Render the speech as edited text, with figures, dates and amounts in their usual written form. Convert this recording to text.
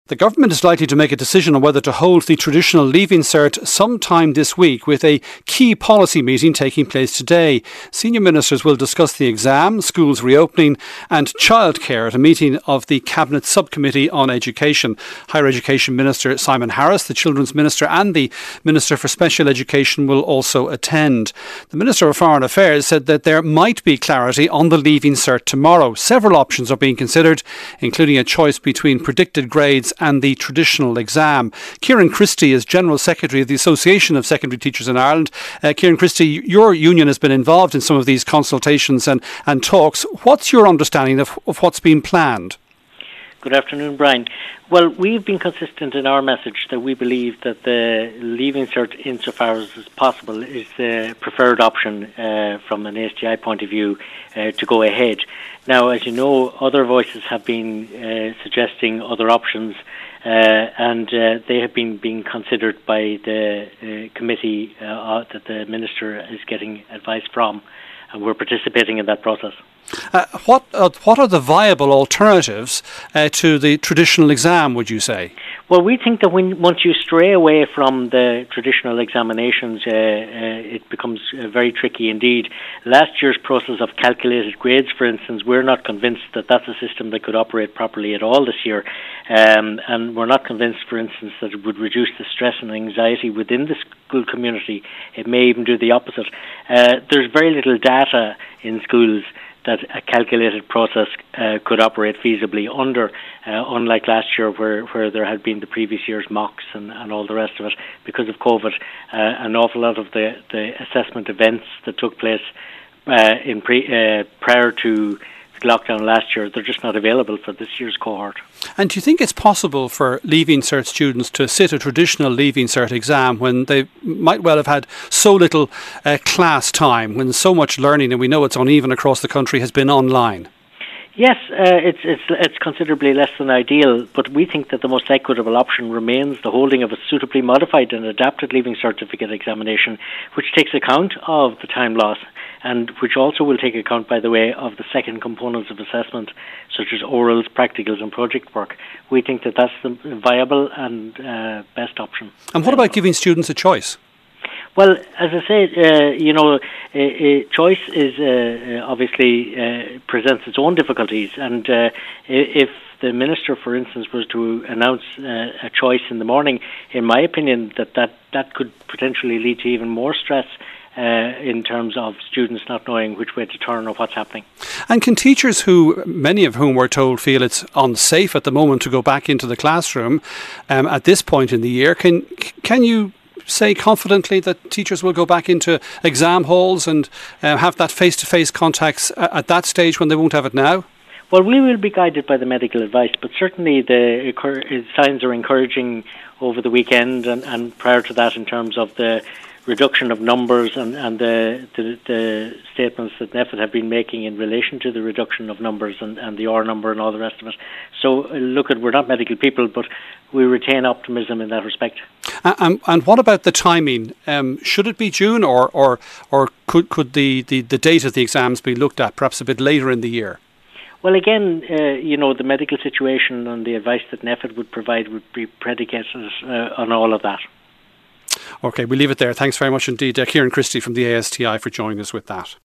The government is likely to make a decision on whether to hold the traditional Leaving Cert sometime this week, with a key policy meeting taking place today. Senior ministers will discuss the exam, schools reopening and childcare at a meeting of the Cabinet Subcommittee on Education. Higher Education Minister Simon Harris, the Children's Minister and the Minister for Special Education will also attend. The Minister of Foreign Affairs said that there might be clarity on the Leaving Cert tomorrow. Several options are being considered, including a choice between predicted grades and the traditional exam. Kieran Christie is General Secretary of the Association of Secondary Teachers in Ireland. Kieran Christie, your union has been involved in some of these consultations and talks. What's your understanding of what's been planned? Good afternoon, Brian. Well, we've been consistent in our message that we believe that the Leaving Cert, insofar as is possible, is the preferred option from an ASTI point of view to go ahead. Now, as you know, other voices have been suggesting other options, and they have been being considered by the committee that the Minister is getting advice from, and we're participating in that process. What are the viable alternatives to the traditional exam, would you say? Well, we think that once you stray away from the traditional examinations, it becomes very tricky indeed. Last year's process of calculated grades, for instance, we're not convinced that that's a system that could operate properly at all this year. And we're not convinced, for instance, that it would reduce the stress and anxiety within the school community. It may even do the opposite. There's very little data in schools that a calculated process could operate feasibly under, unlike last year where there had been the previous year's mocks and all the rest of it. Because of COVID, an awful lot of the assessment events that took place prior to lockdown last year, they're just not available for this year's cohort. And do you think it's possible for Leaving Cert students to sit a traditional Leaving Cert exam when they might well have had so little class time, when so much learning, and we know it's uneven across the country, has been online? Yes, it's considerably less than ideal, but we think that the most equitable option remains the holding of a suitably modified and adapted Leaving Certificate examination, which takes account of the time loss and which also will take account, by the way, of the second components of assessment, such as orals, practicals and project work. We think that that's the viable and best option. And what about giving students a choice? Well, as I say, choice is obviously presents its own difficulties, and if the Minister, for instance, was to announce a choice in the morning, in my opinion, that could potentially lead to even more stress in terms of students not knowing which way to turn or what's happening. And can teachers, many of whom we're told feel it's unsafe at the moment to go back into the classroom at this point in the year, can you say confidently that teachers will go back into exam halls and have that face-to-face contacts at that stage when they won't have it now? Well, we will be guided by the medical advice, but certainly the signs are encouraging over the weekend and prior to that in terms of the reduction of numbers and the statements that NPHET have been making in relation to the reduction of numbers and the R number and all the rest of it. So we're not medical people, but we retain optimism in that respect. And what about the timing? Should it be June or could the date of the exams be looked at perhaps a bit later in the year? Well, again, the medical situation and the advice that NPHET would provide would be predicated on all of that. OK, we'll leave it there. Thanks very much indeed, Kieran Christie from the ASTI, for joining us with that.